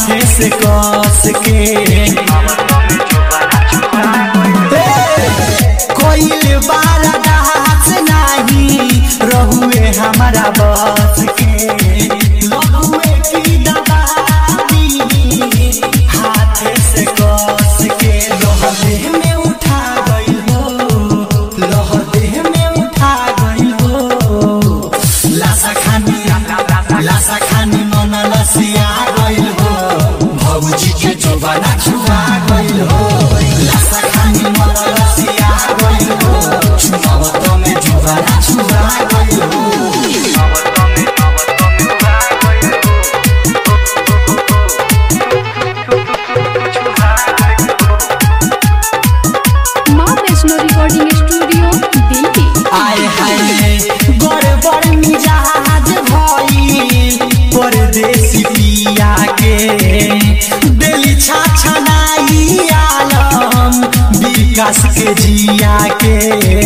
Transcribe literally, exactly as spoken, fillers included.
हाथे से कस के कोई बारा दास नहीं रहुए हमारा बस के लहुए की दबा दी हाथे से कस के लोहा देह में उठा गई हो लोहा देह में उठा गई हो लासा खानी लासा खानी मन लसिया गई हो भौजी के जोबाना छुआ गई हो लासा खानी मन लसिया गई हो छुआवत में जोबाना छुआ गई हो माँ वैष्णो रिकॉर्डिंग स्टूडियो दिल्ली। आए हाय बड़ बड़ मिजाज भई परदेसी पिया के दिली छाछनाई आलम विकास के जिया के